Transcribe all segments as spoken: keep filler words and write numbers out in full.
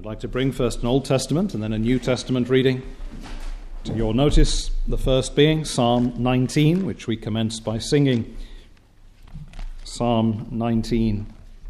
I'd like to bring first an Old Testament and then a New Testament reading to your notice, the first being Psalm nineteen, which we commenced by singing. Psalm nineteen.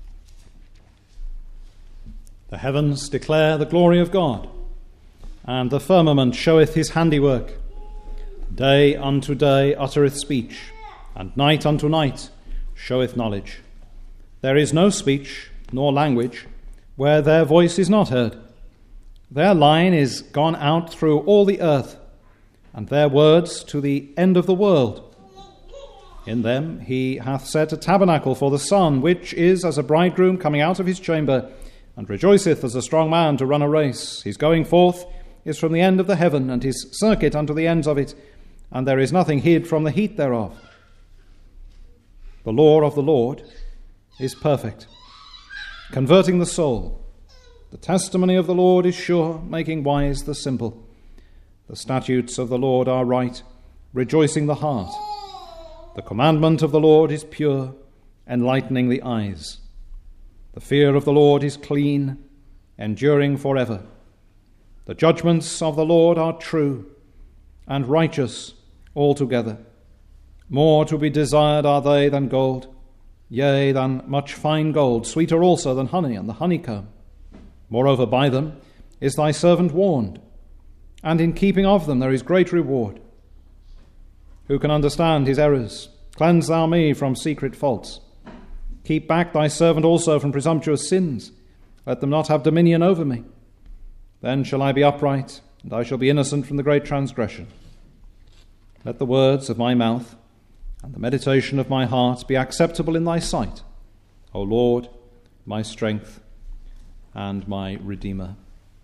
The heavens declare the glory of God, and the firmament showeth his handiwork. Day unto day uttereth speech, and night unto night showeth knowledge. There is no speech nor language where their voice is not heard. Their line is gone out through all the earth, and their words to the end of the world. In them he hath set a tabernacle for the sun, which is as a bridegroom coming out of his chamber, and rejoiceth as a strong man to run a race. His going forth is from the end of the heaven, and his circuit unto the ends of it, and there is nothing hid from the heat thereof. The law of the Lord is perfect, converting the soul. The testimony of the Lord is sure, making wise the simple. The statutes of the Lord are right, rejoicing the heart. The commandment of the Lord is pure, enlightening the eyes. The fear of the Lord is clean, enduring forever. The judgments of the Lord are true and righteous altogether. More to be desired are they than gold, yea, than much fine gold, sweeter also than honey and the honeycomb. Moreover, by them is thy servant warned, and in keeping of them there is great reward. Who can understand his errors? Cleanse thou me from secret faults. Keep back thy servant also from presumptuous sins. Let them not have dominion over me. Then shall I be upright, and I shall be innocent from the great transgression. Let the words of my mouth and the meditation of my heart be acceptable in thy sight, O Lord, my strength and my Redeemer.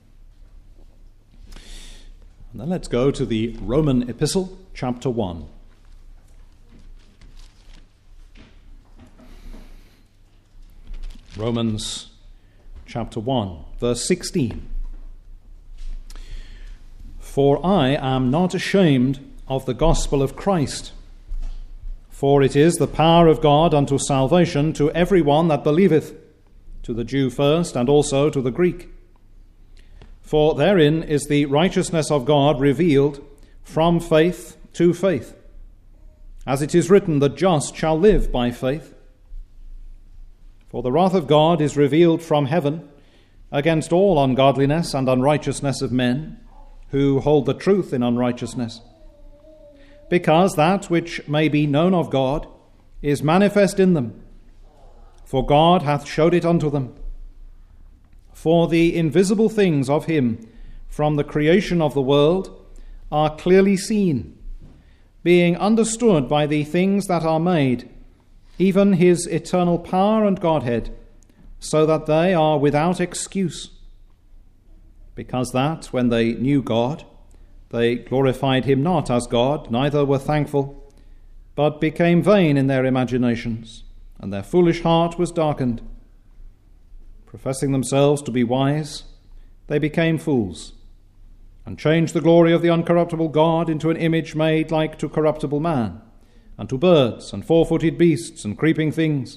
And then let's go to the Roman Epistle, chapter one. Romans chapter one, verse sixteen. For I am not ashamed of the gospel of Christ, for it is the power of God unto salvation to every one that believeth, to the Jew first, and also to the Greek. For therein is the righteousness of God revealed from faith to faith. As it is written, the just shall live by faith. For the wrath of God is revealed from heaven against all ungodliness and unrighteousness of men, who hold the truth in unrighteousness. Because that which may be known of God is manifest in them, for God hath showed it unto them. For the invisible things of him from the creation of the world are clearly seen, being understood by the things that are made, even his eternal power and Godhead, so that they are without excuse. Because that, when they knew God, they glorified him not as God, neither were thankful, but became vain in their imaginations, and their foolish heart was darkened. Professing themselves to be wise, they became fools, and changed the glory of the uncorruptible God into an image made like to corruptible man, and to birds, and four-footed beasts, and creeping things.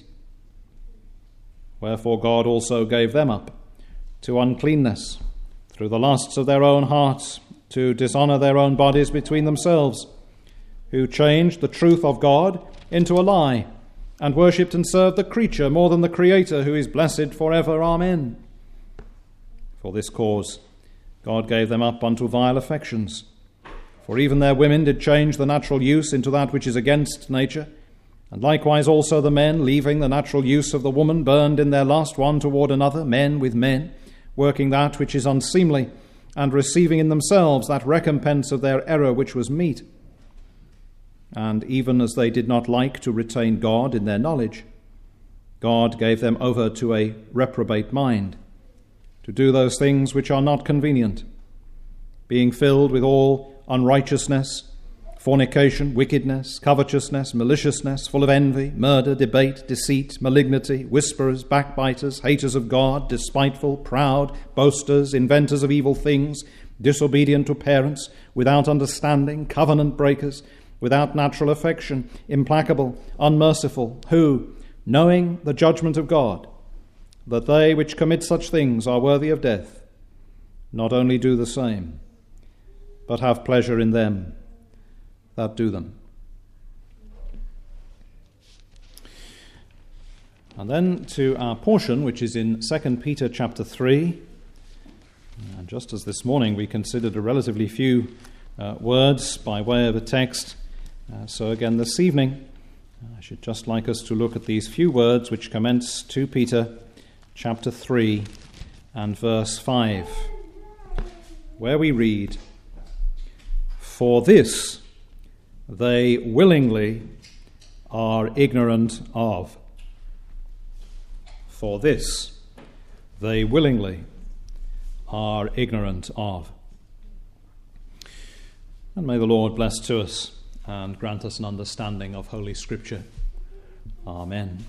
Wherefore God also gave them up to uncleanness, through the lusts of their own hearts, to dishonour their own bodies between themselves, who changed the truth of God into a lie, and worshipped and served the creature more than the Creator, who is blessed for ever. Amen. For this cause God gave them up unto vile affections. For even their women did change the natural use into that which is against nature, and likewise also the men, leaving the natural use of the woman, burned in their lust one toward another, men with men, working that which is unseemly, and receiving in themselves that recompense of their error which was meet. And even as they did not like to retain God in their knowledge, God gave them over to a reprobate mind, to do those things which are not convenient, being filled with all unrighteousness, fornication, wickedness, covetousness, maliciousness, full of envy, murder, debate, deceit, malignity, whisperers, backbiters, haters of God, despiteful, proud, boasters, inventors of evil things, disobedient to parents, without understanding, covenant breakers, without natural affection, implacable, unmerciful, who, knowing the judgment of God, that they which commit such things are worthy of death, not only do the same, but have pleasure in them that do them. And then to our portion, which is in Second Peter chapter three. And just as this morning we considered a relatively few uh, words by way of a text, uh, so again this evening I should just like us to look at these few words which commence Second Peter chapter three and verse five, where we read, "For this they willingly are ignorant of." For this they willingly are ignorant of. And may the Lord bless to us and grant us an understanding of Holy Scripture. Amen.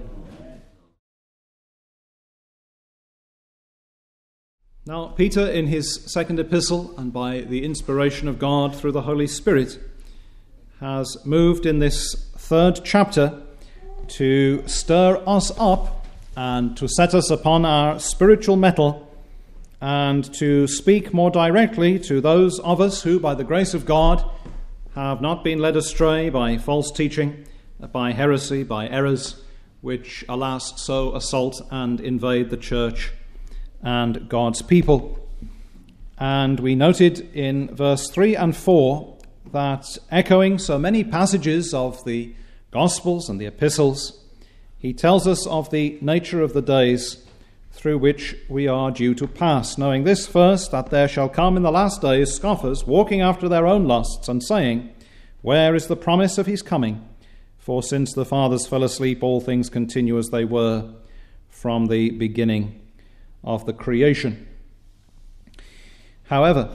Now, Peter, in his second epistle, and by the inspiration of God through the Holy Spirit, has moved in this third chapter to stir us up and to set us upon our spiritual mettle, and to speak more directly to those of us who, by the grace of God, have not been led astray by false teaching, by heresy, by errors, which, alas, so assault and invade the church and God's people. And we noted in verse three and four that, echoing so many passages of the Gospels and the Epistles, he tells us of the nature of the days through which we are due to pass, knowing this first, that there shall come in the last days scoffers, walking after their own lusts, and saying, Where is the promise of his coming? For since the fathers fell asleep, all things continue as they were from the beginning of the creation. However,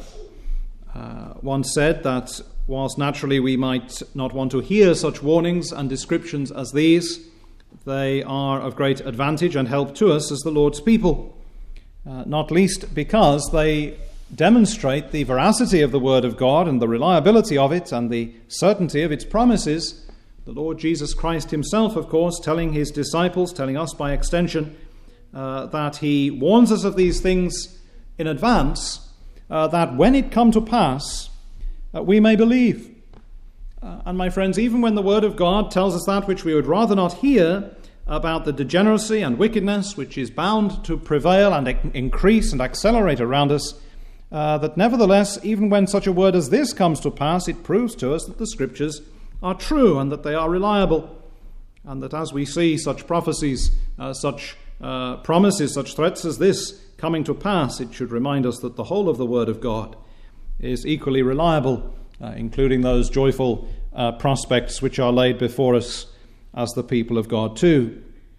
uh, one said that whilst naturally we might not want to hear such warnings and descriptions as these, they are of great advantage and help to us as the Lord's people, uh, not least because they demonstrate the veracity of the Word of God and the reliability of it and the certainty of its promises. The Lord Jesus Christ himself, of course, telling his disciples, telling us by extension, uh, that he warns us of these things in advance, uh, that when it come to pass, uh, we may believe. Uh, and my friends, even when the Word of God tells us that which we would rather not hear about the degeneracy and wickedness which is bound to prevail and e- increase and accelerate around us, uh, that nevertheless, even when such a word as this comes to pass, it proves to us that the Scriptures are true and that they are reliable, and that as we see such prophecies, uh, such uh, promises, such threats as this coming to pass, it should remind us that the whole of the Word of God is equally reliable, Uh, including those joyful uh, prospects which are laid before us as the people of God too.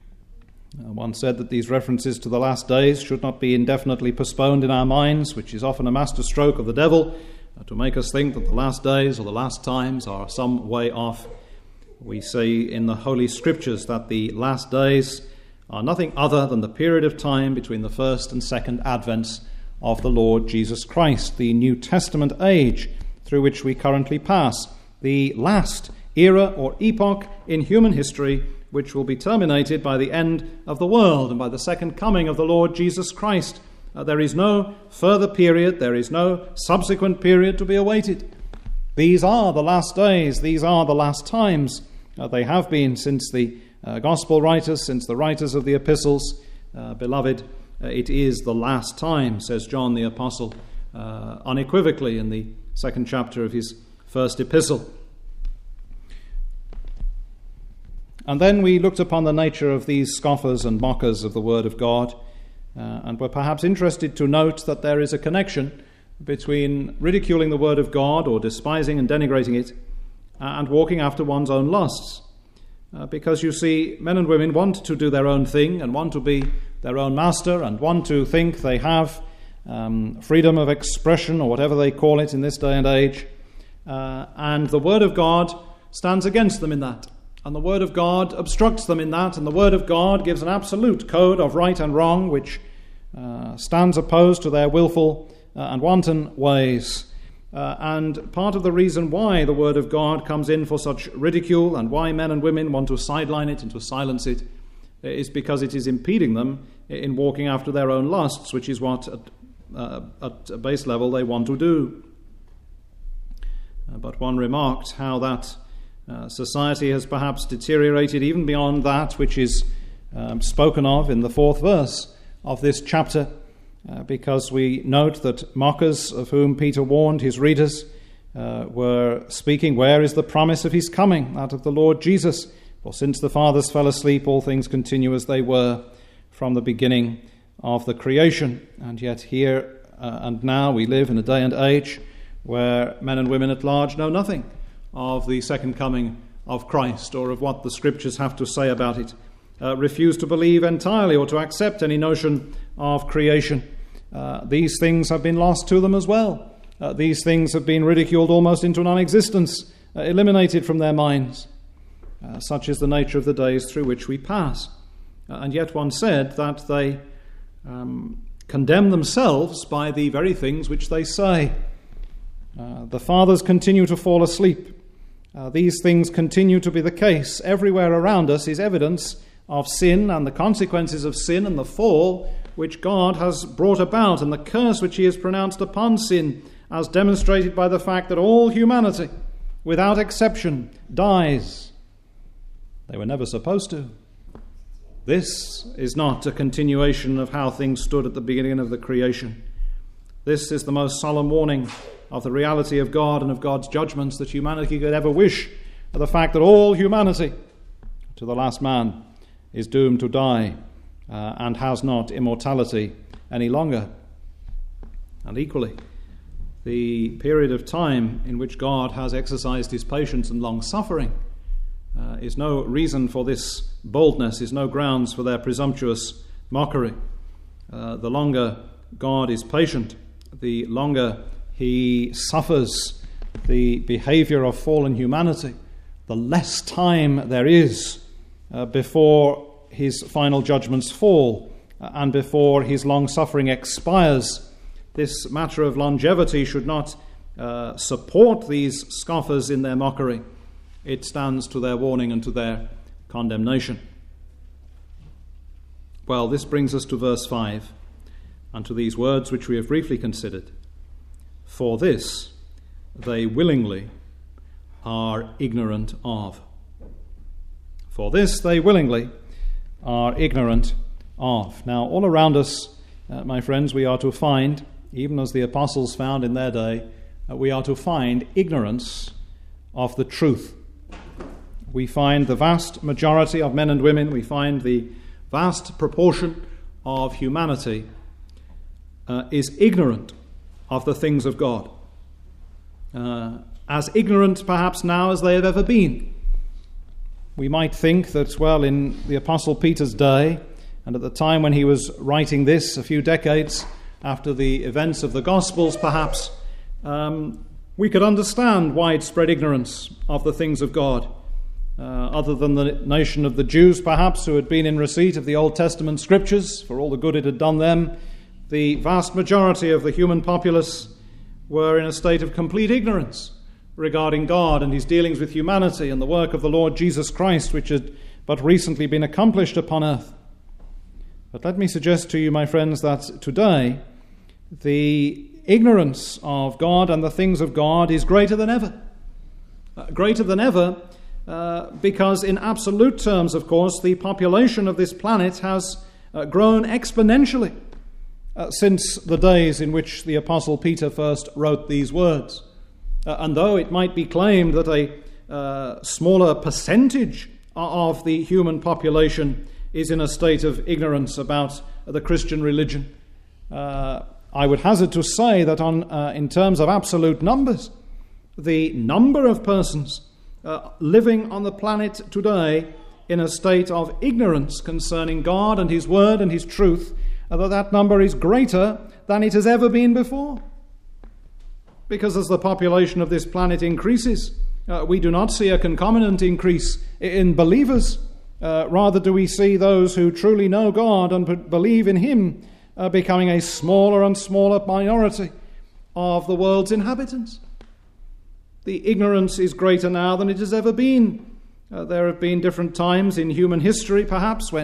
Uh, one said that these references to the last days should not be indefinitely postponed in our minds, which is often a masterstroke of the devil, uh, to make us think that the last days or the last times are some way off. We say in the Holy Scriptures that the last days are nothing other than the period of time between the first and second advents of the Lord Jesus Christ, the New Testament age through which we currently pass, the last era or epoch in human history, which will be terminated by the end of the world and by the second coming of the Lord Jesus Christ. Uh, there is no further period, there is no subsequent period to be awaited. These are the last days, these are the last times. Uh, they have been since the uh, Gospel writers, since the writers of the epistles. Uh, beloved, uh, it is the last time, says John the Apostle, uh, unequivocally in the second chapter of his first epistle. And then we looked upon the nature of these scoffers and mockers of the Word of God, uh, and were perhaps interested to note that there is a connection between ridiculing the Word of God or despising and denigrating it uh, and walking after one's own lusts. Uh, because you see, men and women want to do their own thing and want to be their own master and want to think they have Um, freedom of expression, or whatever they call it in this day and age, uh, and the Word of God stands against them in that, and the Word of God obstructs them in that, and the Word of God gives an absolute code of right and wrong which uh, stands opposed to their willful uh, and wanton ways. Uh, and part of the reason why the Word of God comes in for such ridicule and why men and women want to sideline it and to silence it is because it is impeding them in walking after their own lusts, which is what uh, at a base level they want to do. Uh, but one remarked how that uh, society has perhaps deteriorated even beyond that which is um, spoken of in the fourth verse of this chapter, uh, because we note that mockers, of whom Peter warned his readers, uh, were speaking, "Where is the promise of his coming, that of the Lord Jesus? For since the fathers fell asleep, all things continue as they were from the beginning of the creation." And yet here uh, and now we live in a day and age where men and women at large know nothing of the second coming of Christ or of what the Scriptures have to say about it, uh, refuse to believe entirely or to accept any notion of creation. Uh, these things have been lost to them as well. Uh, these things have been ridiculed almost into non-existence, uh, eliminated from their minds. Uh, such is the nature of the days through which we pass. Uh, and yet one said that they um, condemn themselves by the very things which they say. Uh, the fathers continue to fall asleep. Uh, these things continue to be the case. Everywhere around us is evidence of sin and the consequences of sin and the fall which God has brought about and the curse which he has pronounced upon sin, as demonstrated by the fact that all humanity, without exception, dies. They were never supposed to. This is not a continuation of how things stood at the beginning of the creation. This is the most solemn warning of the reality of God and of God's judgments that humanity could ever wish, of the fact that all humanity, to the last man, is doomed to die uh, and has not immortality any longer. And equally, the period of time in which God has exercised his patience and long-suffering uh, is no reason for this boldness, is no grounds for their presumptuous mockery. Uh, the longer God is patient, the longer he suffers the behavior of fallen humanity, the less time there is uh, before his final judgments fall uh, and before his long-suffering expires. This matter of longevity should not uh, support these scoffers in their mockery. It stands to their warning and to their condemnation. Well, this brings us to verse five and to these words which we have briefly considered. For this they willingly are ignorant of. For this they willingly are ignorant of. Now, all around us, uh, my friends, we are to find, even as the apostles found in their day, uh, we are to find ignorance of the truth. We find the vast majority of men and women, we find the vast proportion of humanity uh, is ignorant of the things of God. Uh, as ignorant perhaps now as they have ever been. We might think that, well, in the Apostle Peter's day, and at the time when he was writing this, a few decades after the events of the Gospels perhaps, um, we could understand widespread ignorance of the things of God. Uh, other than the nation of the Jews perhaps, who had been in receipt of the Old Testament scriptures for all the good it had done them, the vast majority of the human populace were in a state of complete ignorance regarding God and his dealings with humanity and the work of the Lord Jesus Christ, which had but recently been accomplished upon earth. But let me suggest to you, my friends, that today the ignorance of God and the things of God is greater than ever. Uh, greater than ever uh, because in absolute terms, of course, the population of this planet has uh, grown exponentially Uh, since the days in which the Apostle Peter first wrote these words. Uh, and though it might be claimed that a uh, smaller percentage of the human population is in a state of ignorance about the Christian religion, uh, I would hazard to say that on, uh, in terms of absolute numbers, the number of persons uh, living on the planet today in a state of ignorance concerning God and his word and his truth, that that number is greater than it has ever been before. Because as the population of this planet increases, uh, we do not see a concomitant increase in believers. Uh, rather do we see those who truly know God and b- believe in him uh, becoming a smaller and smaller minority of the world's inhabitants. The ignorance is greater now than it has ever been. Uh, there have been different times in human history, perhaps, when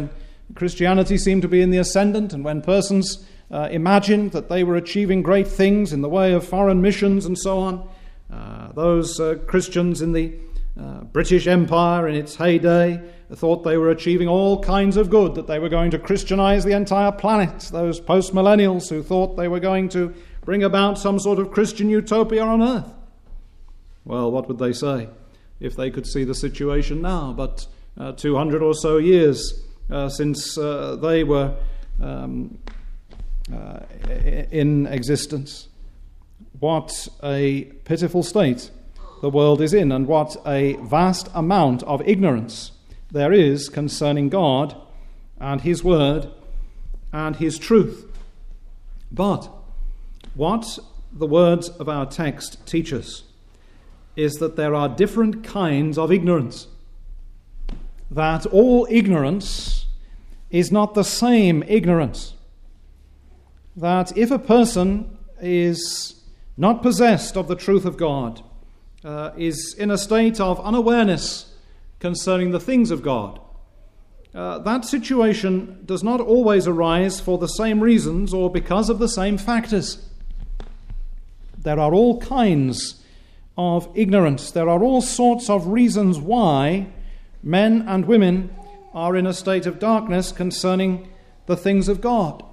Christianity seemed to be in the ascendant, and when persons uh, imagined that they were achieving great things in the way of foreign missions and so on, uh, those uh, Christians in the uh, British Empire in its heyday thought they were achieving all kinds of good, that they were going to Christianize the entire planet. Those post-millennials who thought they were going to bring about some sort of Christian utopia on earth. Well, what would they say if they could see the situation now, but uh, two hundred or so years uh, since uh, they were um, uh, in existence? What a pitiful state the world is in, and what a vast amount of ignorance there is concerning God and His Word and His truth. But what the words of our text teach us is that there are different kinds of ignorance. That all ignorance is not the same ignorance. That if a person is not possessed of the truth of God, uh, is in a state of unawareness concerning the things of God, uh, that situation does not always arise for the same reasons or because of the same factors. There are all kinds of ignorance. There are all sorts of reasons why men and women are in a state of darkness concerning the things of God.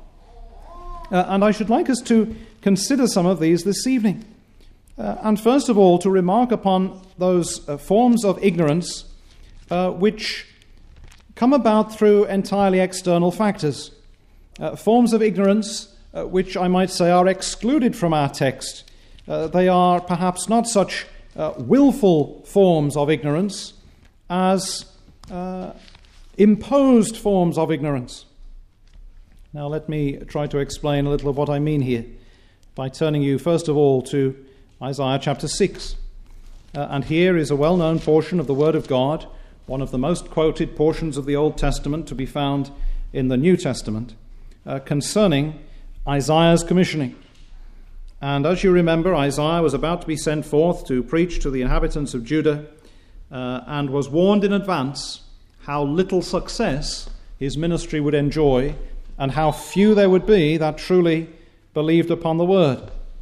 Uh, and I should like us to consider some of these this evening. Uh, and first of all, to remark upon those uh, forms of ignorance uh, which come about through entirely external factors. Uh, forms of ignorance uh, which I might say are excluded from our text. Uh, they are perhaps not such uh, willful forms of ignorance as uh, imposed forms of ignorance. Now let me try to explain a little of what I mean here by turning you first of all to Isaiah chapter six. Uh, and here is a well-known portion of the Word of God, one of the most quoted portions of the Old Testament to be found in the New Testament, uh, concerning Isaiah's commissioning. And as you remember, Isaiah was about to be sent forth to preach to the inhabitants of Judah, uh, and was warned in advance how little success his ministry would enjoy and how few there would be that truly believed upon the word.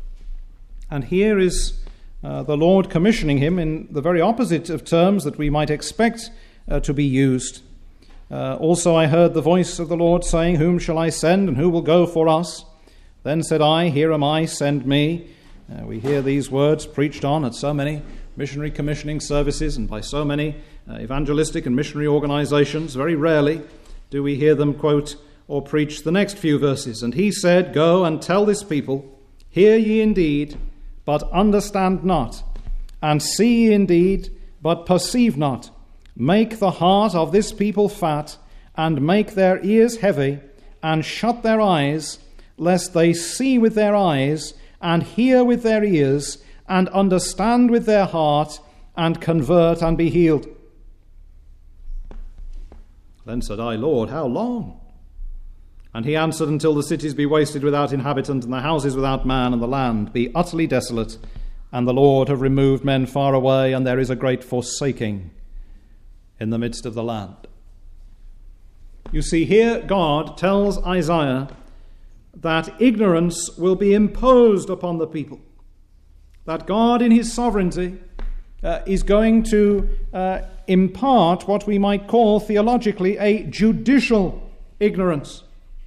And here is uh, the Lord commissioning him in the very opposite of terms that we might expect uh, to be used. Uh, also I heard the voice of the Lord saying, "Whom shall I send, and who will go for us? Then said I, Here am I, send me." Uh, we hear these words preached on at so many missionary commissioning services and by so many uh, evangelistic and missionary organizations. Very rarely do we hear them quote or preach the next few verses. "And he said, Go and tell this people, hear ye indeed, but understand not, and see ye indeed, but perceive not. Make the heart of this people fat, and make their ears heavy, and shut their eyes, lest they see with their eyes, and hear with their ears, and understand with their heart, and convert and be healed." Then said I, "Lord, how long?" And he answered, "Until the cities be wasted without inhabitant, and the houses without man, and the land be utterly desolate, and the Lord have removed men far away, and there is a great forsaking in the midst of the land." You see, here God tells Isaiah that ignorance will be imposed upon the people, that God in his sovereignty uh, is going to uh, impart what we might call theologically a judicial ignorance.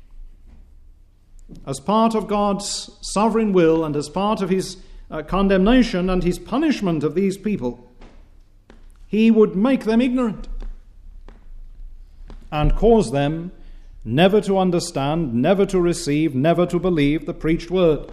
As part of God's sovereign will and as part of his uh, condemnation and his punishment of these people, he would make them ignorant and cause them never to understand, never to receive, never to believe the preached word.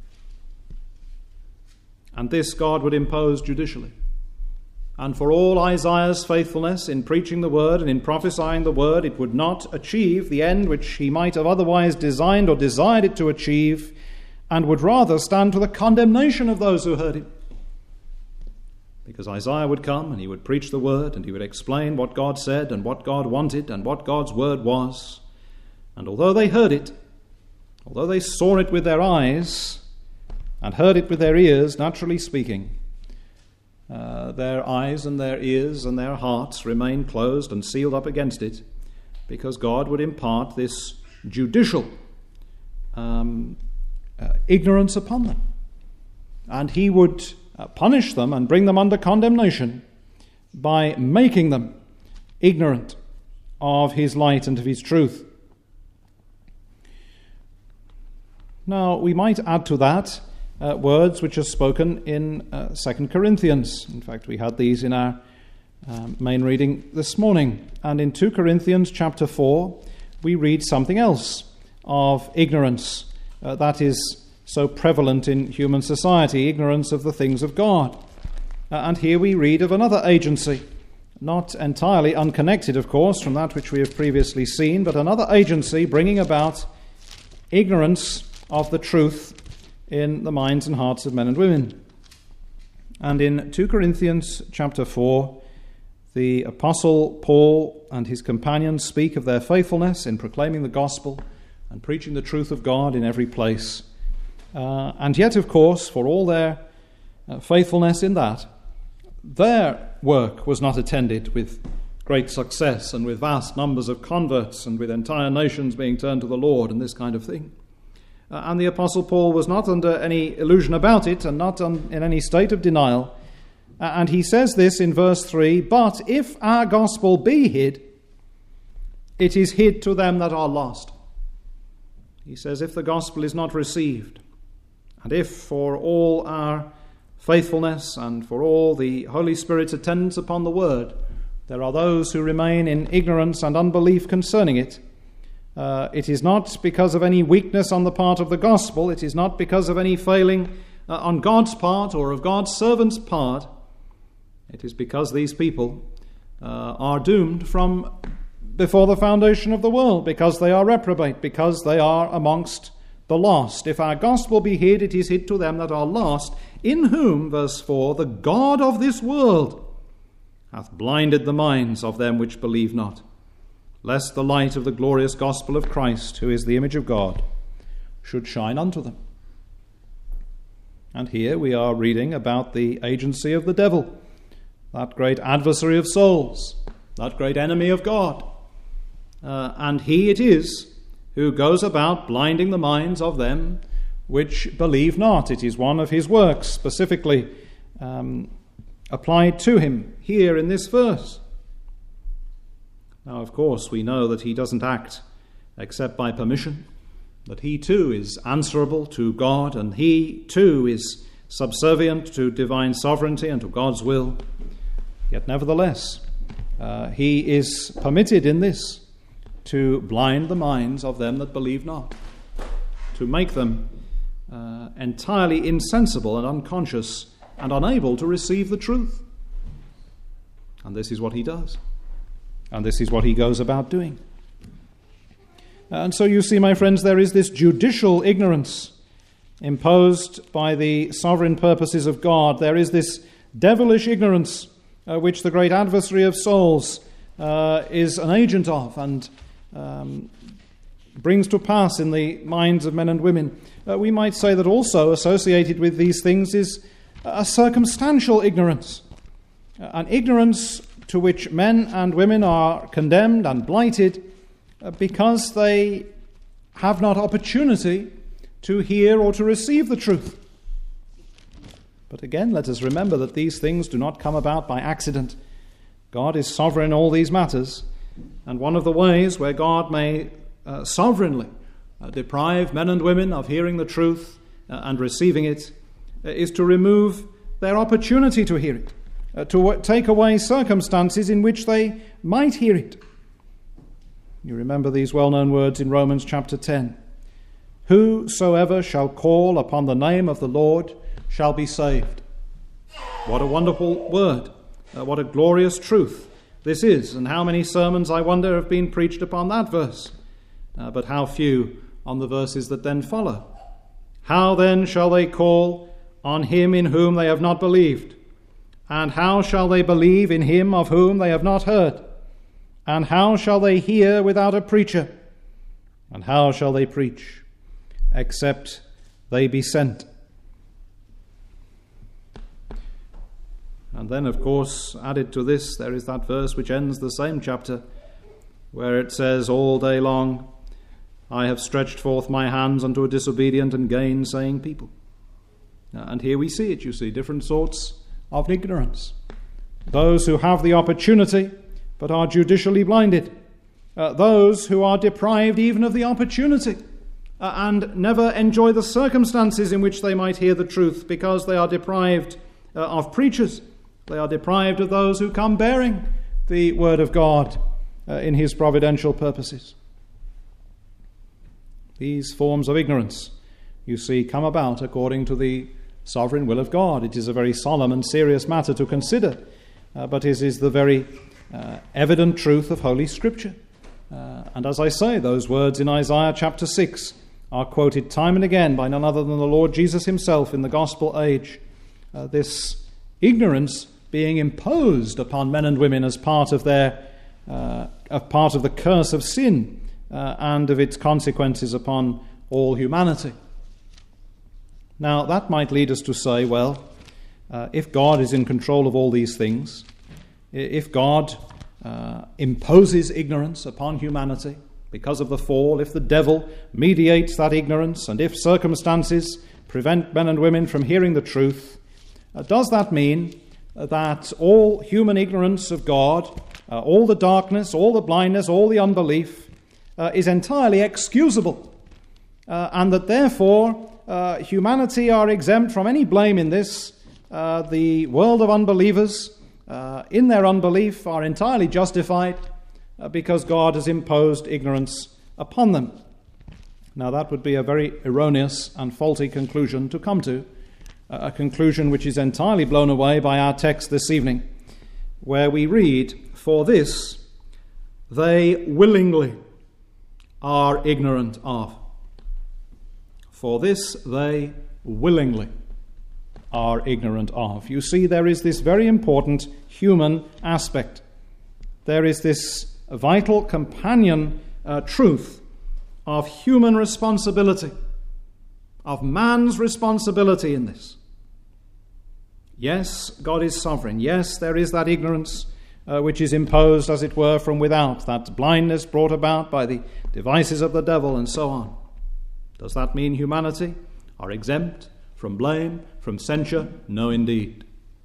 And this God would impose judicially. And for all Isaiah's faithfulness in preaching the word and in prophesying the word, it would not achieve the end which he might have otherwise designed or desired it to achieve, and would rather stand to the condemnation of those who heard him. Because Isaiah would come and he would preach the word and he would explain what God said and what God wanted and what God's word was. And although they heard it, although they saw it with their eyes and heard it with their ears, naturally speaking, uh, their eyes and their ears and their hearts remained closed and sealed up against it, because God would impart this judicial um, uh, ignorance upon them. And he would uh, punish them and bring them under condemnation by making them ignorant of his light and of his truth. Now, we might add to that uh, words which are spoken in uh, Second Corinthians. In fact, we had these in our um, main reading this morning. And in Second Corinthians chapter four, we read something else of ignorance uh, that is so prevalent in human society, ignorance of the things of God. Uh, and here we read of another agency, not entirely unconnected, of course, from that which we have previously seen, but another agency bringing about ignorance of the truth in the minds and hearts of men and women. And in Second Corinthians chapter four, the Apostle Paul and his companions speak of their faithfulness in proclaiming the gospel and preaching the truth of God in every place. Uh, and yet, of course, for all their uh, faithfulness in that, their work was not attended with great success and with vast numbers of converts and with entire nations being turned to the Lord and this kind of thing. Uh, and the Apostle Paul was not under any illusion about it and not on, in any state of denial. Uh, and he says this in verse three, "But if our gospel be hid, it is hid to them that are lost." He says, if the gospel is not received, and if for all our faithfulness and for all the Holy Spirit's attendance upon the word, there are those who remain in ignorance and unbelief concerning it, uh, it is not because of any weakness on the part of the gospel, it is not because of any failing uh, on God's part or of God's servant's part, it is because these people uh, are doomed from before the foundation of the world, because they are reprobate, because they are amongst the lost. If our gospel be hid, it is hid to them that are lost, in whom, verse four, the God of this world hath blinded the minds of them which believe not, lest the light of the glorious gospel of Christ, who is the image of God, should shine unto them. And here we are reading about the agency of the devil, that great adversary of souls, that great enemy of God. Uh, and he it is who goes about blinding the minds of them which believe not. It is one of his works specifically um, applied to him here in this verse. Now, of course, we know that he doesn't act except by permission, that he too is answerable to God, and he too is subservient to divine sovereignty and to God's will. Yet nevertheless, uh, he is permitted in this to blind the minds of them that believe not, to make them uh, entirely insensible and unconscious and unable to receive the truth. And this is what he does. And this is what he goes about doing. And so you see, my friends, there is this judicial ignorance imposed by the sovereign purposes of God. There is this devilish ignorance uh, which the great adversary of souls uh, is an agent of and Um, brings to pass in the minds of men and women. Uh, we might say that also associated with these things is a circumstantial ignorance, uh, an ignorance to which men and women are condemned and blighted uh, because they have not opportunity to hear or to receive the truth. But again, let us remember that these things do not come about by accident. God is sovereign in all these matters. And one of the ways where God may uh, sovereignly uh, deprive men and women of hearing the truth uh, and receiving it uh, is to remove their opportunity to hear it, uh, to w- take away circumstances in which they might hear it. You remember these well-known words in Romans chapter ten. Whosoever shall call upon the name of the Lord shall be saved. What a wonderful word, uh, what a glorious truth this is, and how many sermons, I wonder, have been preached upon that verse, uh, but how few on the verses that then follow. How then shall they call on him in whom they have not believed? And how shall they believe in him of whom they have not heard? And how shall they hear without a preacher? And how shall they preach except they be sent? And then, of course, added to this, there is that verse which ends the same chapter, where it says all day long, I have stretched forth my hands unto a disobedient and gainsaying people. And here we see it, you see, different sorts of ignorance. Those who have the opportunity but are judicially blinded. Uh, those who are deprived even of the opportunity uh, and never enjoy the circumstances in which they might hear the truth because they are deprived uh, of preachers. They are deprived of those who come bearing the word of God uh, in his providential purposes. These forms of ignorance, you see, come about according to the sovereign will of God. It is a very solemn and serious matter to consider, uh, but it is the very uh, evident truth of Holy Scripture. Uh, and as I say, those words in Isaiah chapter six are quoted time and again by none other than the Lord Jesus himself in the gospel age. Uh, this ignorance being imposed upon men and women as part of their, uh, a part of the curse of sin uh, and of its consequences upon all humanity. Now, that might lead us to say, well, uh, if God is in control of all these things, if God uh, imposes ignorance upon humanity because of the fall, if the devil mediates that ignorance, and if circumstances prevent men and women from hearing the truth, uh, does that mean that all human ignorance of God, uh, all the darkness, all the blindness, all the unbelief uh, is entirely excusable, uh, and that therefore uh, humanity are exempt from any blame in this? Uh, the world of unbelievers uh, in their unbelief are entirely justified uh, because God has imposed ignorance upon them. Now that would be a very erroneous and faulty conclusion to come to, a conclusion which is entirely blown away by our text this evening, where we read, for this they willingly are ignorant of. For this they willingly are ignorant of. You see, there is this very important human aspect. There is this vital companion uh, truth of human responsibility, of man's responsibility in this. Yes, God is sovereign. Yes, there is that ignorance uh, which is imposed, as it were, from without, that blindness brought about by the devices of the devil and so on. Does that mean humanity are exempt from blame, from censure? No, indeed.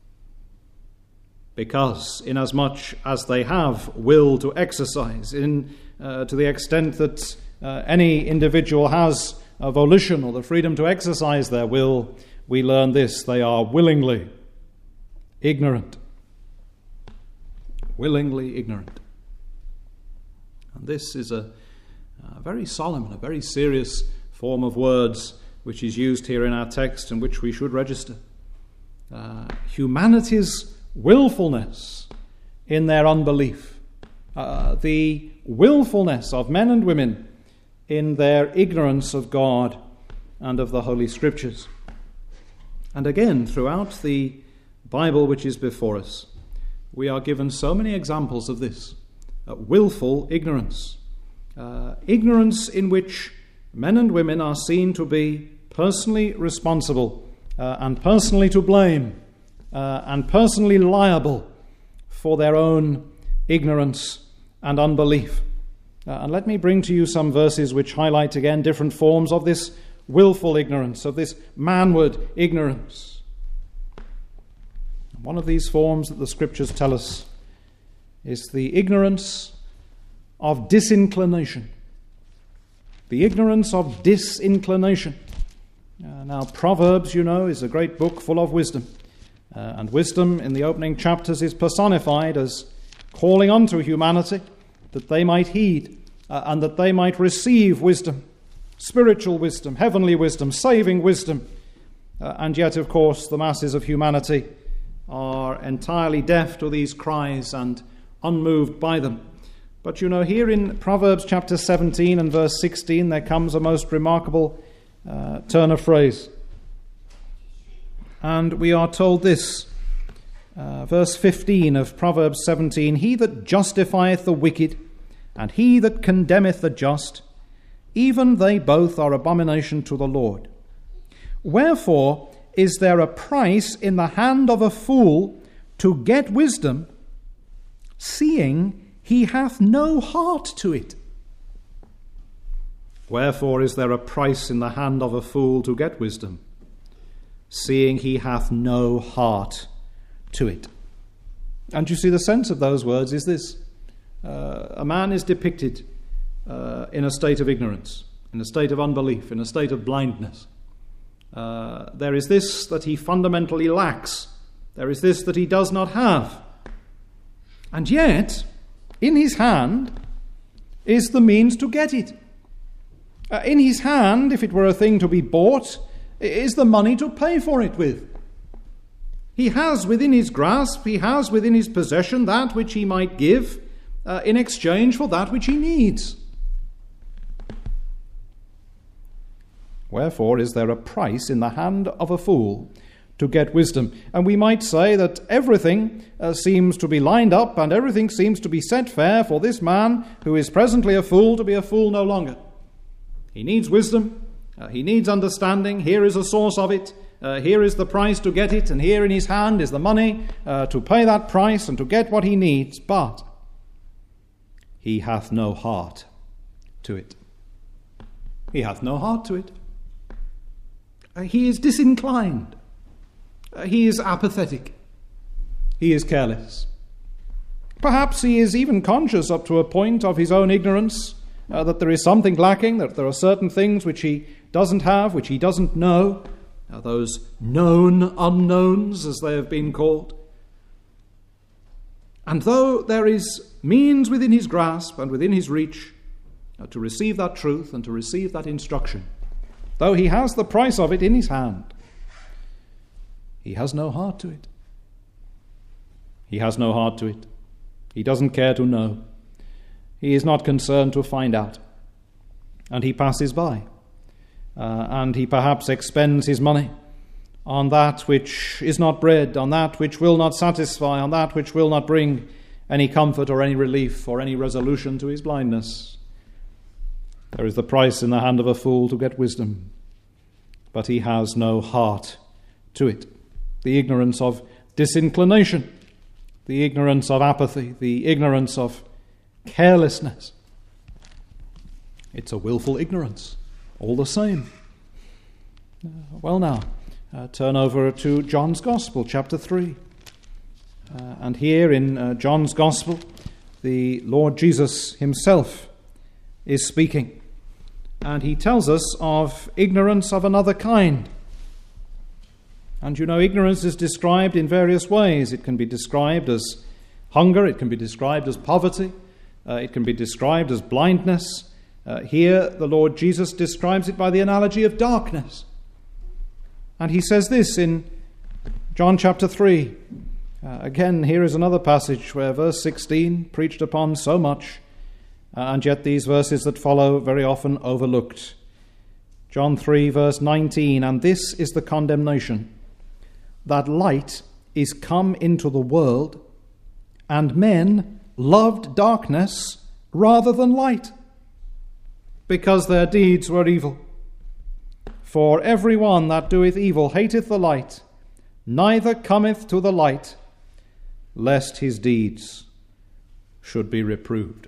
Because inasmuch as they have will to exercise, in uh, to the extent that uh, any individual has a volition or the freedom to exercise their will, we learn this: they are willingly ignorant. Willingly ignorant. And this is a, a very solemn and a very serious form of words which is used here in our text and which we should register. Uh, humanity's willfulness in their unbelief, uh, the willfulness of men and women in their ignorance of God and of the Holy Scriptures. And again, throughout the Bible which is before us, we are given so many examples of this, uh, willful ignorance, uh, ignorance in which men and women are seen to be personally responsible uh, and personally to blame uh, and personally liable for their own ignorance and unbelief. Uh, and let me bring to you some verses which highlight again different forms of this willful ignorance, of this manward ignorance. One of these forms that the Scriptures tell us is the ignorance of disinclination. The ignorance of disinclination. Uh, now, Proverbs, you know, is a great book full of wisdom. Uh, and wisdom in the opening chapters is personified as calling unto humanity that they might heed uh, and that they might receive wisdom, spiritual wisdom, heavenly wisdom, saving wisdom. Uh, and yet, of course, the masses of humanity are entirely deaf to these cries and unmoved by them. But you know, here in Proverbs chapter seventeen and verse sixteen, there comes a most remarkable uh, turn of phrase. And we are told this, uh, verse fifteen of Proverbs seventeen, he that justifieth the wicked, and he that condemneth the just, even they both are abomination to the Lord. Wherefore is there a price in the hand of a fool to get wisdom, seeing he hath no heart to it. Wherefore is there a price in the hand of a fool to get wisdom, seeing he hath no heart to it? And you see, the sense of those words is this. Uh, a man is depicted uh, in a state of ignorance, in a state of unbelief, in a state of blindness. Uh, there is this that he fundamentally lacks. There is this that he does not have. And yet, in his hand is the means to get it. Uh, in his hand, if it were a thing to be bought, is the money to pay for it with. He has within his grasp, he has within his possession that which he might give uh, in exchange for that which he needs. Wherefore is there a price in the hand of a fool to get wisdom? And we might say that everything uh, seems to be lined up and everything seems to be set fair for this man who is presently a fool to be a fool no longer. He needs wisdom, uh, he needs understanding, here is a source of it, uh, here is the price to get it, and here in his hand is the money uh, to pay that price and to get what he needs, but he hath no heart to it. He hath no heart to it. Uh, he is disinclined. Uh, he is apathetic. He is careless. Perhaps he is even conscious up to a point of his own ignorance, uh, that there is something lacking, that there are certain things which he doesn't have, which he doesn't know, uh, those known unknowns, as they have been called. And though there is means within his grasp and within his reach uh, to receive that truth and to receive that instruction, though he has the price of it in his hand, he has no heart to it. He has no heart to it. He doesn't care to know. He is not concerned to find out. And he passes by. Uh, and he perhaps expends his money on that which is not bread, on that which will not satisfy, on that which will not bring any comfort or any relief or any resolution to his blindness. There is the price in the hand of a fool to get wisdom, but he has no heart to it. The ignorance of disinclination, the ignorance of apathy, the ignorance of carelessness. It's a willful ignorance, all the same. Uh, well now, uh, turn over to John's Gospel, chapter three. Uh, and here in uh, John's Gospel, the Lord Jesus himself is speaking. And he tells us of ignorance of another kind. And you know, ignorance is described in various ways. It can be described as hunger, it can be described as poverty, uh, it can be described as blindness. Uh, here, the Lord Jesus describes it by the analogy of darkness. And he says this in John chapter three. Uh, again, here is another passage where verse sixteen, preached upon so much, uh, and yet these verses that follow very often overlooked. John three, verse nineteen, and this is the condemnation, that light is come into the world, and men loved darkness rather than light, because their deeds were evil. For every one that doeth evil hateth the light, neither cometh to the light, lest his deeds should be reproved.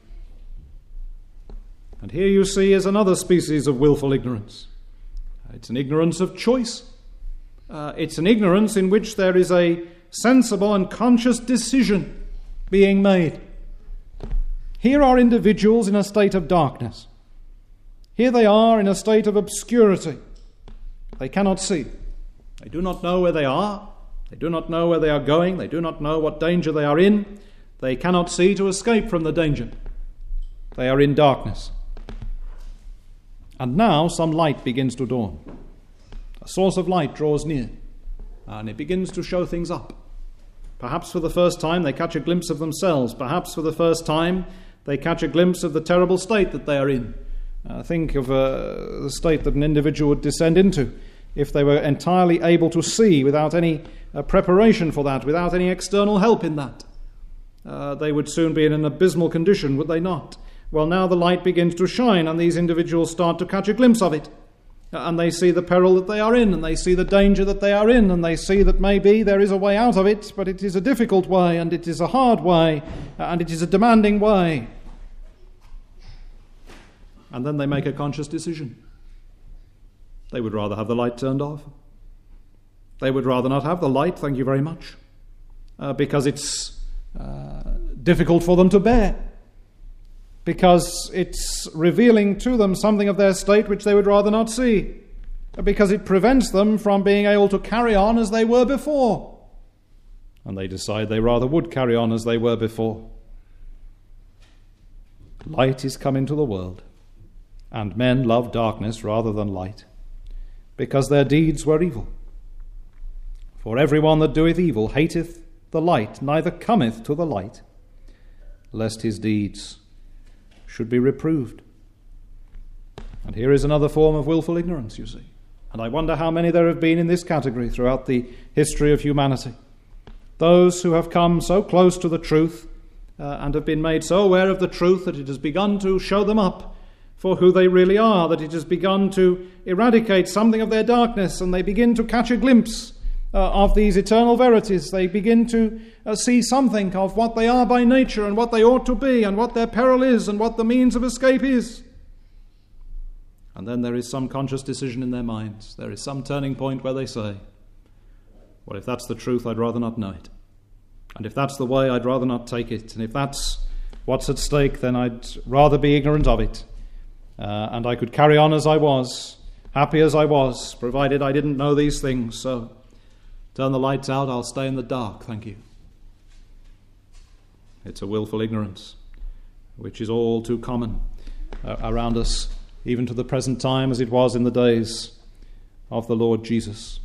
And here you see is another species of willful ignorance. It's an ignorance of choice. Uh, it's an ignorance in which there is a sensible and conscious decision being made. Here are individuals in a state of darkness. Here they are in a state of obscurity. They cannot see. They do not know where they are. They do not know where they are going. They do not know what danger they are in. They cannot see to escape from the danger. They are in darkness. And now some light begins to dawn. A source of light draws near, and it begins to show things up. Perhaps for the first time they catch a glimpse of themselves. Perhaps for the first time they catch a glimpse of the terrible state that they are in. Uh, think of uh, the state that an individual would descend into if they were entirely able to see without any uh, preparation for that, without any external help in that. Uh, they would soon be in an abysmal condition, would they not? Well, now the light begins to shine and these individuals start to catch a glimpse of it. and they see the peril that they are in, and they see the danger that they are in, and they see that maybe there is a way out of it, but it is a difficult way, and it is a hard way, and it is a demanding way. And then they make a conscious decision. They would rather have the light turned off. They would rather not have the light, thank you very much, uh, because it's uh, difficult for them to bear, because it's revealing to them something of their state which they would rather not see, because it prevents them from being able to carry on as they were before. And they decide they rather would carry on as they were before. Light is come into the world, and men love darkness rather than light, because their deeds were evil. For every one that doeth evil hateth the light, neither cometh to the light, lest his deeds should be reproved. And here is another form of willful ignorance, you see. And I wonder how many there have been in this category throughout the history of humanity. Those who have come so close to the truth uh, and have been made so aware of the truth that it has begun to show them up for who they really are, that it has begun to eradicate something of their darkness, and they begin to catch a glimpse uh, of these eternal verities. They begin to uh, see something of what they are by nature, and what they ought to be, and what their peril is, and what the means of escape is. And then there is some conscious decision in their minds. There is some turning point where they say, well, if that's the truth, I'd rather not know it. And if that's the way, I'd rather not take it. And if that's what's at stake, then I'd rather be ignorant of it. Uh, and I could carry on as I was, happy as I was, provided I didn't know these things. So turn the lights out, I'll stay in the dark, thank you. It's a willful ignorance, which is all too common uh, around us, even to the present time, as it was in the days of the Lord Jesus.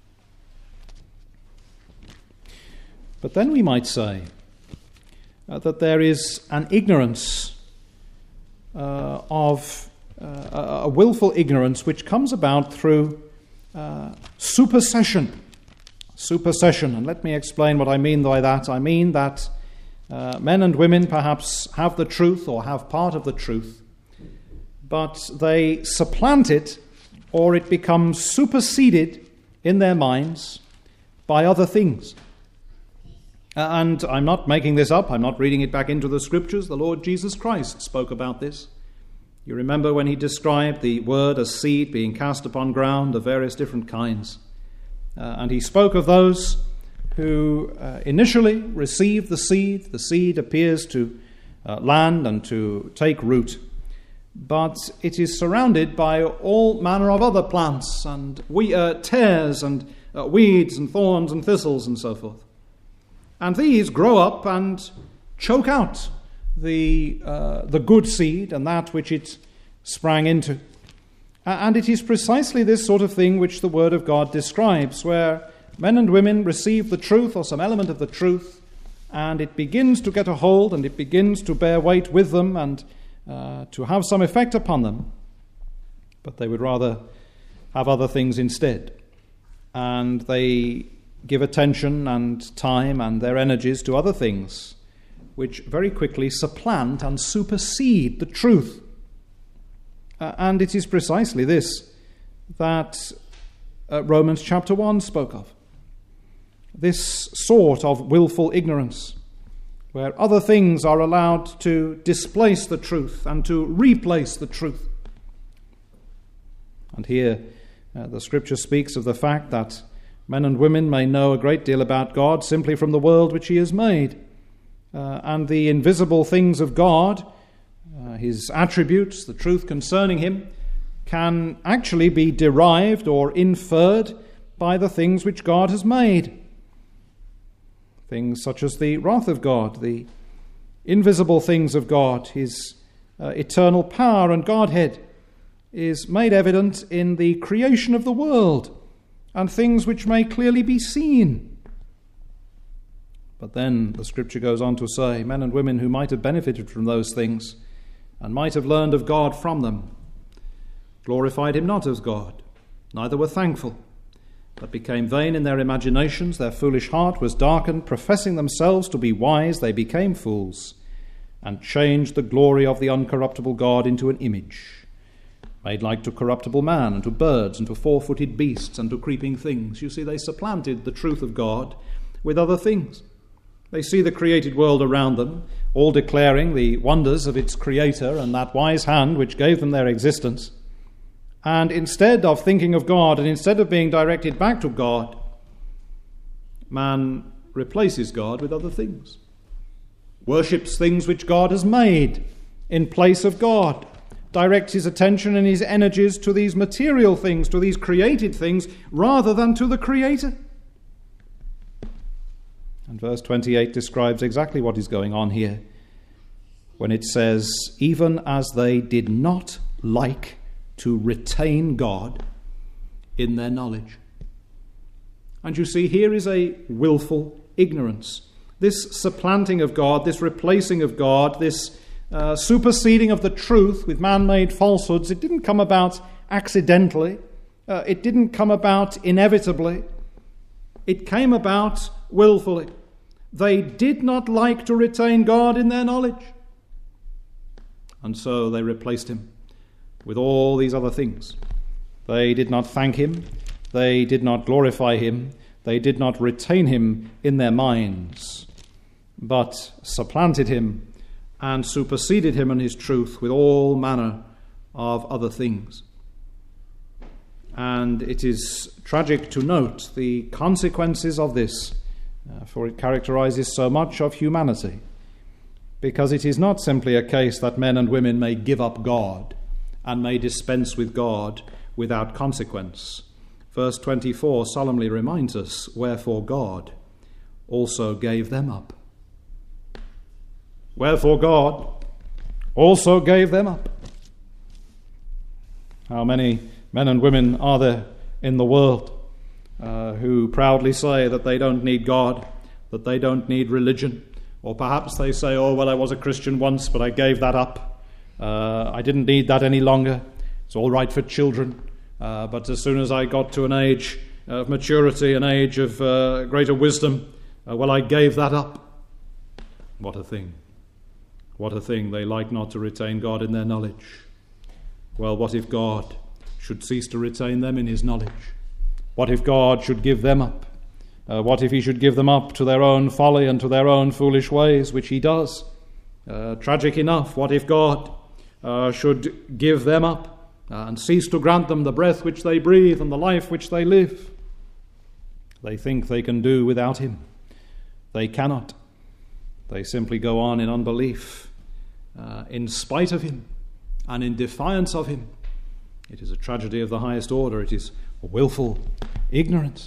But then we might say uh, that there is an ignorance uh, of uh, a willful ignorance which comes about through uh, supersession. Supersession, and let me explain what I mean by that. I mean that uh, men and women perhaps have the truth or have part of the truth, but they supplant it, or it becomes superseded in their minds by other things. And I'm not making this up, I'm not reading it back into the scriptures. The Lord Jesus Christ spoke about this. You remember when he described the word as seed being cast upon ground of various different kinds. Uh, and he spoke of those who uh, initially received the seed. The seed appears to uh, land and to take root, but it is surrounded by all manner of other plants and we, uh, tares and uh, weeds and thorns and thistles and so forth. And these grow up and choke out the uh, the good seed and that which it sprang into. And it is precisely this sort of thing which the Word of God describes, where men and women receive the truth or some element of the truth, and it begins to get a hold and it begins to bear weight with them and uh, to have some effect upon them. But they would rather have other things instead. And they give attention and time and their energies to other things, which very quickly supplant and supersede the truth. Uh, and it is precisely this that uh, Romans chapter one spoke of. This sort of willful ignorance, where other things are allowed to displace the truth and to replace the truth. And here uh, the scripture speaks of the fact that men and women may know a great deal about God simply from the world which he has made. Uh, and the invisible things of God, uh, his attributes, the truth concerning him, can actually be derived or inferred by the things which God has made. Things such as the wrath of God, the invisible things of God, his uh, eternal power and Godhead, is made evident in the creation of the world and things which may clearly be seen. But then the scripture goes on to say, men and women who might have benefited from those things and might have learned of God from them, glorified him not as God, neither were thankful, but became vain in their imaginations. Their foolish heart was darkened. Professing themselves to be wise, they became fools, and changed the glory of the uncorruptible God into an image, made like to corruptible man, and to birds, and to four-footed beasts, and to creeping things. You see, they supplanted the truth of God with other things. They see the created world around them, all declaring the wonders of its creator and that wise hand which gave them their existence. And instead of thinking of God, and instead of being directed back to God, man replaces God with other things, worships things which God has made in place of God, directs his attention and his energies to these material things, to these created things, rather than to the Creator. And verse twenty-eight describes exactly what is going on here when it says, even as they did not like to retain God in their knowledge. And you see, here is a willful ignorance. This supplanting of God, this replacing of God, this uh, superseding of the truth with man-made falsehoods, it didn't come about accidentally. Uh, it didn't come about inevitably. It came about willfully. They did not like to retain God in their knowledge. And so they replaced him with all these other things. They did not thank him. They did not glorify him. They did not retain him in their minds, but supplanted him and superseded him and his truth with all manner of other things. And it is tragic to note the consequences of this, uh, for it characterizes so much of humanity, because it is not simply a case that men and women may give up God and may dispense with God without consequence. Verse twenty-four solemnly reminds us, wherefore God also gave them up. Wherefore God also gave them up. How many men and women are there in the world uh, who proudly say that they don't need God, that they don't need religion, or perhaps they say, oh, well, I was a Christian once, but I gave that up. Uh, I didn't need that any longer. It's all right for children. Uh, but as soon as I got to an age of maturity, an age of uh, greater wisdom, uh, well, I gave that up. What a thing. What a thing. They like not to retain God in their knowledge. Well, what if God should cease to retain them in his knowledge? What if God should give them up? Uh, what if he should give them up to their own folly and to their own foolish ways, which he does? Uh, tragic enough, what if God uh, should give them up uh, and cease to grant them the breath which they breathe and the life which they live? They think they can do without him. They cannot. They simply go on in unbelief, uh, in spite of him and in defiance of him. It is a tragedy of the highest order. It is willful ignorance.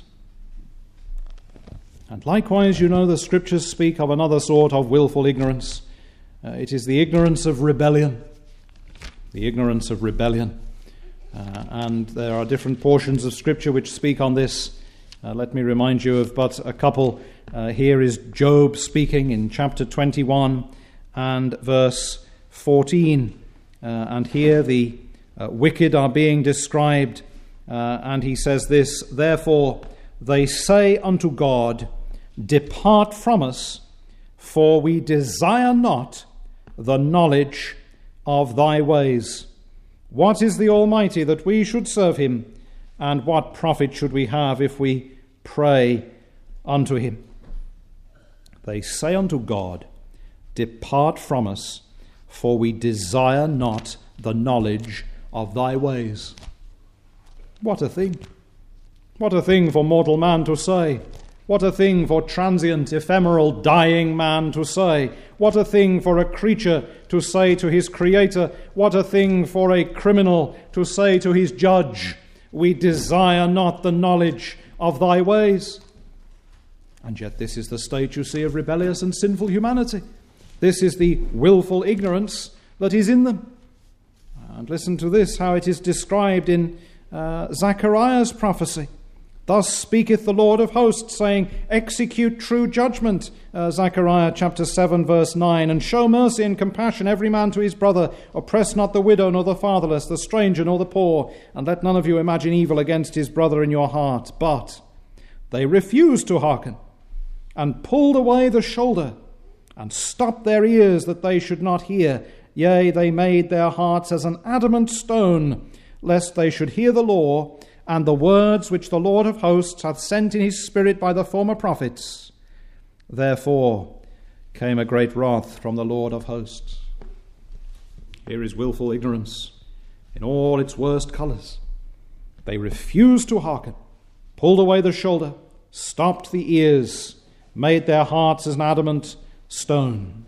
And likewise, you know, the scriptures speak of another sort of willful ignorance. Uh, it is the ignorance of rebellion. The ignorance of rebellion. Uh, and there are different portions of scripture which speak on this. Uh, let me remind you of but a couple. Uh, here is Job speaking in chapter twenty-one and verse fourteen. Uh, and here the uh, wicked are being described. Uh, and he says this, therefore they say unto God, depart from us, for we desire not the knowledge of thy ways. What is the Almighty that we should serve him? And what profit should we have if we pray unto him? They say unto God, depart from us, for we desire not the knowledge of thy ways. What a thing. What a thing for mortal man to say. What a thing for transient, ephemeral, dying man to say. What a thing for a creature to say to his Creator. What a thing for a criminal to say to his judge. We desire not the knowledge of thy ways. And yet this is the state, you see, of rebellious and sinful humanity. This is the willful ignorance that is in them. And listen to this, how it is described in uh, Zechariah's prophecy. Thus speaketh the Lord of hosts, saying, execute true judgment, uh, Zechariah chapter seven, verse nine, and show mercy and compassion every man to his brother. Oppress not the widow, nor the fatherless, the stranger, nor the poor, and let none of you imagine evil against his brother in your heart. But they refused to hearken, and pulled away the shoulder, and stopped their ears that they should not hear. Yea, they made their hearts as an adamant stone, lest they should hear the law and the words which the Lord of hosts hath sent in his Spirit by the former prophets. Therefore came a great wrath from the Lord of hosts. Here is willful ignorance in all its worst colours. They refused to hearken, pulled away the shoulder, stopped the ears, made their hearts as an adamant stone.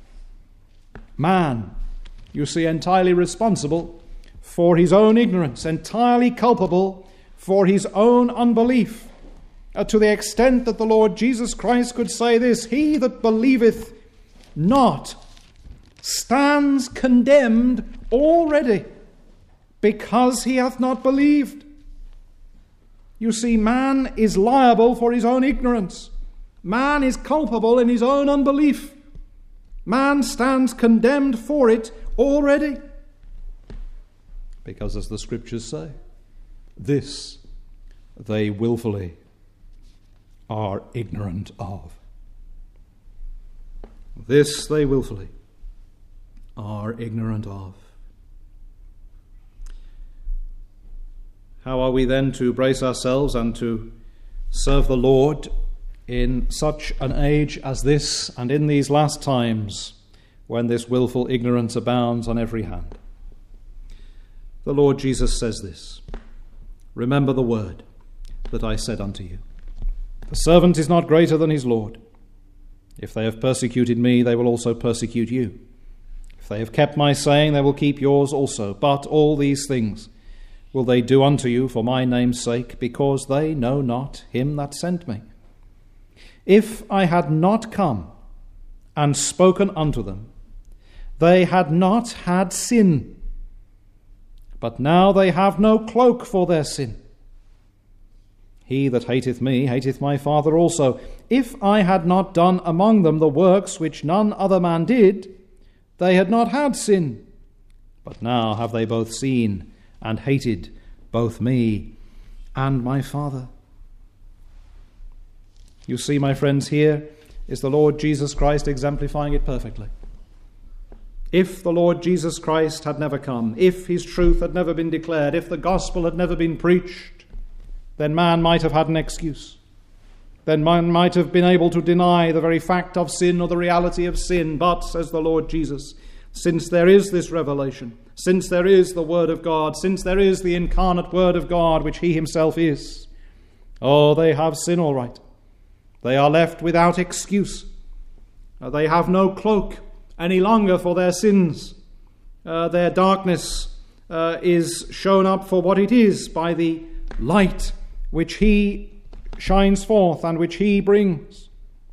Man, you see, entirely responsible for his own ignorance, entirely culpable for his own unbelief, uh, to the extent that the Lord Jesus Christ could say this: he that believeth not stands condemned already, because he hath not believed. You see, man is liable for his own ignorance. Man is culpable in his own unbelief. Man stands condemned for it already. Because, as the Scriptures say, this they willfully are ignorant of. This they willfully are ignorant of. How are we then to brace ourselves and to serve the Lord in such an age as this, and in these last times when this willful ignorance abounds on every hand? The Lord Jesus says this: remember the word that I said unto you. The servant is not greater than his Lord. If they have persecuted me, they will also persecute you. If they have kept my saying, they will keep yours also. But all these things will they do unto you for my name's sake, because they know not him that sent me. If I had not come and spoken unto them, they had not had sin. But now they have no cloak for their sin. He that hateth me hateth my Father also. If I had not done among them the works which none other man did, they had not had sin. But now have they both seen and hated both me and my Father. You see, my friends, here is the Lord Jesus Christ exemplifying it perfectly. If the Lord Jesus Christ had never come, if his truth had never been declared, if the gospel had never been preached, then man might have had an excuse. Then man might have been able to deny the very fact of sin or the reality of sin. But, says the Lord Jesus, since there is this revelation, since there is the Word of God, since there is the incarnate Word of God, which he himself is, oh, they have sin all right. They are left without excuse. Uh, they have no cloak any longer for their sins. Uh, their darkness uh, is shown up for what it is by the light which he shines forth and which he brings.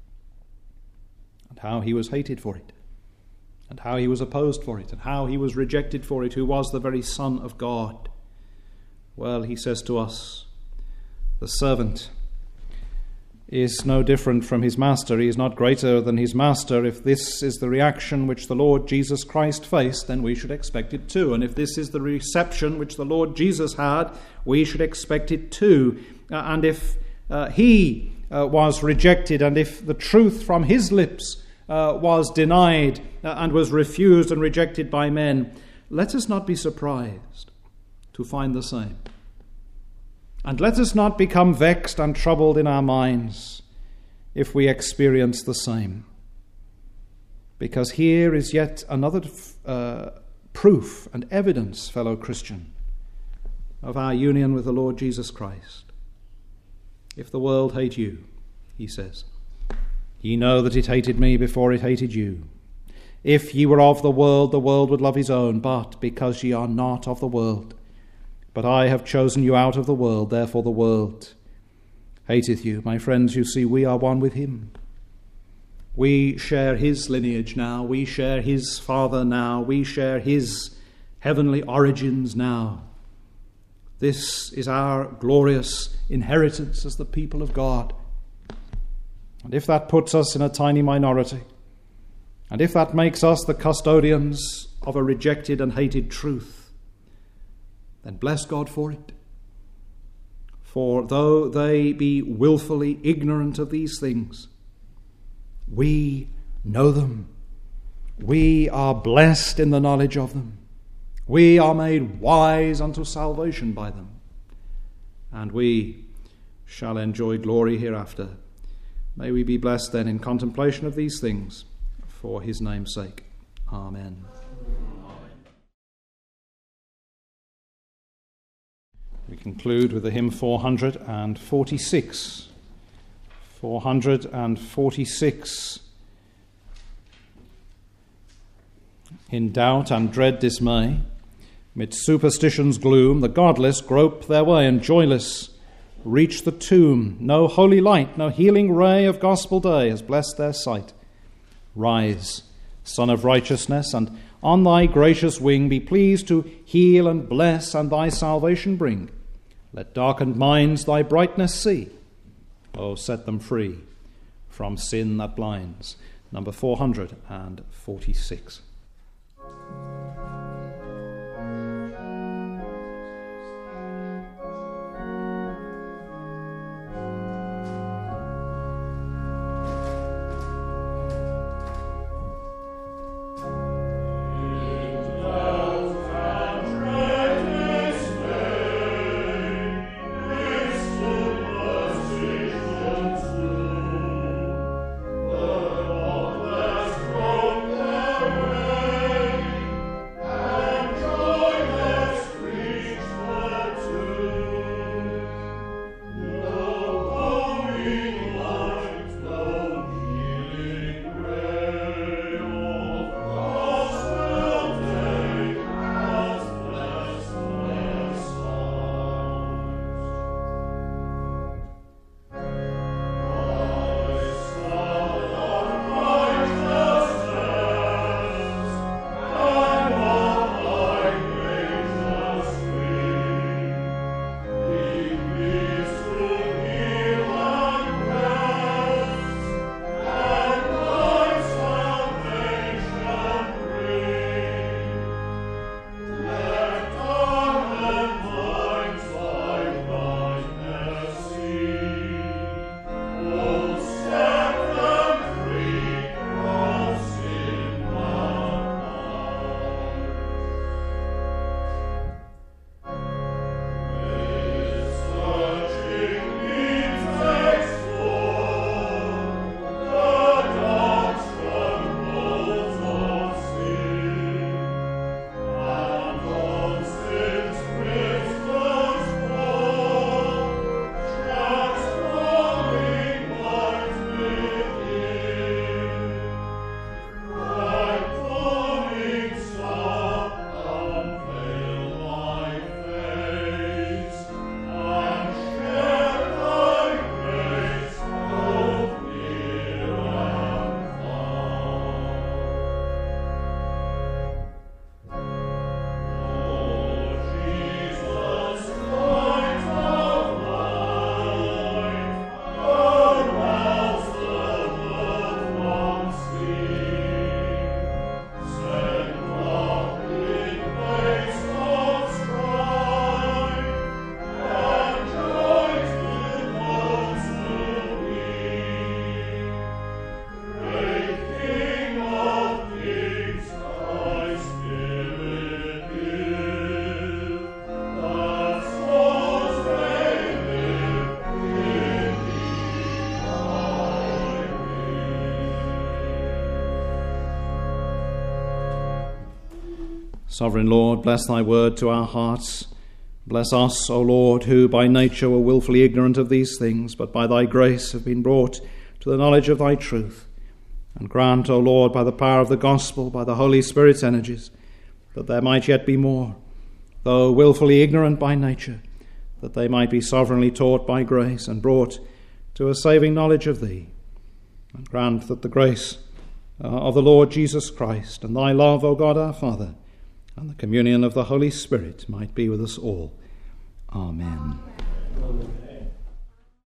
And how he was hated for it, and how he was opposed for it, and how he was rejected for it, who was the very Son of God. Well, he says to us, the servant is no different from his master. He is not greater than his master. If this is the reaction which the Lord Jesus Christ faced, then we should expect it too. And if this is the reception which the Lord Jesus had, we should expect it too. Uh, and if uh, he uh, was rejected, and if the truth from his lips uh, was denied uh, and was refused and rejected by men, let us not be surprised to find the same. And let us not become vexed and troubled in our minds if we experience the same. Because here is yet another uh, proof and evidence, fellow Christian, of our union with the Lord Jesus Christ. If the world hate you, he says, ye know that it hated me before it hated you. If ye were of the world, the world would love his own. But because ye are not of the world, but I have chosen you out of the world, therefore the world hateth you. My friends, you see, we are one with him. We share his lineage now. We share his Father now. We share his heavenly origins now. This is our glorious inheritance as the people of God. And if that puts us in a tiny minority, and if that makes us the custodians of a rejected and hated truth, then bless God for it. For though they be willfully ignorant of these things, we know them. We are blessed in the knowledge of them. We are made wise unto salvation by them, and we shall enjoy glory hereafter. May we be blessed then in contemplation of these things, for his name's sake. Amen. We conclude with the hymn four hundred forty-six. four hundred forty-six. In doubt and dread dismay, mid superstition's gloom, the godless grope their way and joyless reach the tomb. No holy light, no healing ray of gospel day has blessed their sight. Rise, Son of righteousness, and on thy gracious wing be pleased to heal and bless and thy salvation bring. Let darkened minds thy brightness see. Oh, set them free from sin that blinds. Number four hundred forty-six. Sovereign Lord, bless thy word to our hearts. Bless us, O Lord, who by nature were wilfully ignorant of these things, but by thy grace have been brought to the knowledge of thy truth. And grant, O Lord, by the power of the gospel, by the Holy Spirit's energies, that there might yet be more, though wilfully ignorant by nature, that they might be sovereignly taught by grace and brought to a saving knowledge of thee. And grant that the grace uh, of the Lord Jesus Christ and thy love, O God our Father, and the communion of the Holy Spirit might be with us all. Amen. Amen.